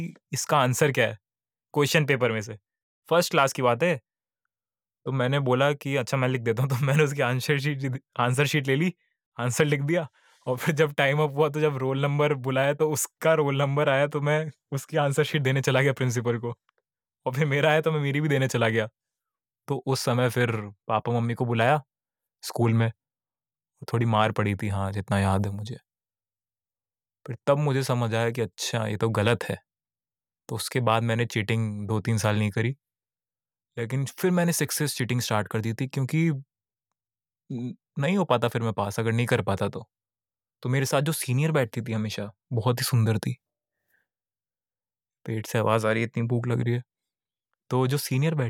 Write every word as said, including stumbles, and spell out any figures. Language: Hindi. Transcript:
इसका आंसर क्या है क्वेश्चन पेपर में से। फर्स्ट क्लास की बात है। तो मैंने बोला कि अच्छा मैं लिख देता हूँ, तो मैंने उसकी आंसर शीट आंसर शीट ले ली, आंसर लिख दिया और फिर जब टाइम अप हुआ तो जब रोल नंबर बुलाया तो उसका रोल नंबर आया तो मैं उसकी आंसर शीट देने चला गया प्रिंसिपल को और फिर मेरा आया तो मैं मेरी भी देने चला गया। तो उस समय फिर पापा मम्मी को बुलाया स्कूल में, थोड़ी मार पड़ी थी, हाँ जितना याद है मुझे। फिर तब मुझे समझ आया कि अच्छा ये तो गलत है। तो उसके बाद मैंने चीटिंग दो तीन साल नहीं करी, लेकिन फिर मैंने सक्सेस चीटिंग स्टार्ट कर दी थी क्योंकि न- नहीं हो पाता फिर मैं पास अगर नहीं कर पाता तो। तो मेरे साथ जो सीनियर बैठती थी हमेशा बहुत ही सुंदर थी। पेट से आवाज़ आ रही है, इतनी भूख लग रही है। तो जो सीनियर बैठ